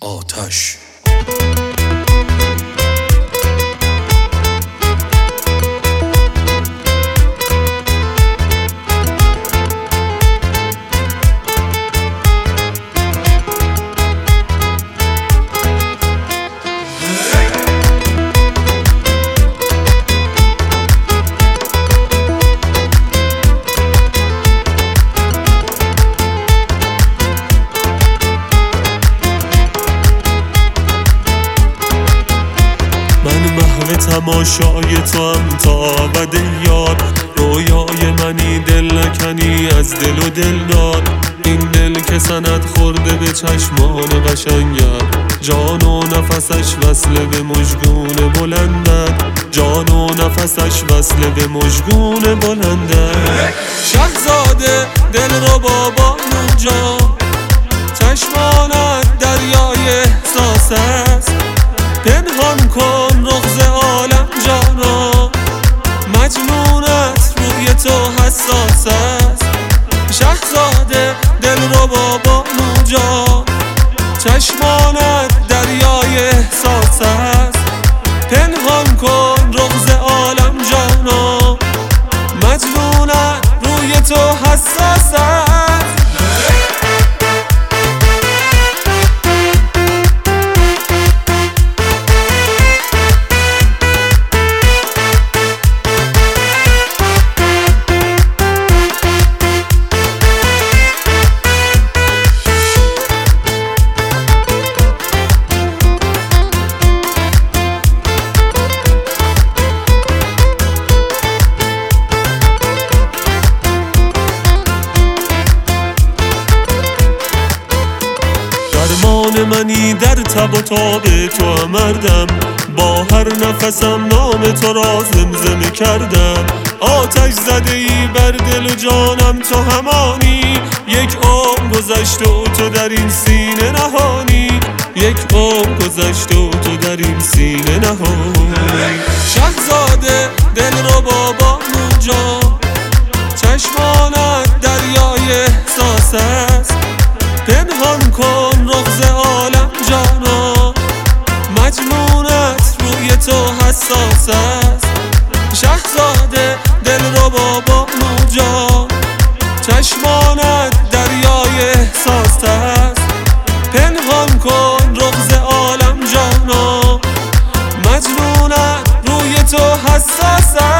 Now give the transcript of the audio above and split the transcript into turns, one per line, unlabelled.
آتش.
تماشای تو هم تا ابد یار، رویای منی دل نکنی از دل و دلدار. این دل که سند خورده به چشمان قشنگت، جان و نفسش وصل به مژگون بلندت، جان و نفسش وصل به مژگون بلندت. شهزاده دل رو بابانو جان، چشمانت دریای احساس است. پنهان کن رغز عالم جانا، مجنونت روی تو حساس است. شهزاده دل رو بابانو جان، چشمانت دریای احساس است. پنهان کن رغز عالم جانا، مجنونت روی تو حساس است. درمان منی در تب و تاب تو مردم، با هر نفسم نام تو را زمزمه کردم. آتش زده ای بر دل و جانم تو همانی، یک عمر گذشت و تو در این سینه نهانی، یک عمر گذشت و تو در این سینه نهانی. شهزاده دل رو بابانو جان، چشمانت دریای احساس است. پنهان کن رغز عالم جانا، مجنونت روی تو حساس است. شهزاده دل رو بابانو جان، چشمانت دریای احساس است. پنهان کن رغز عالم جانا، مجنونت روی تو حساس است.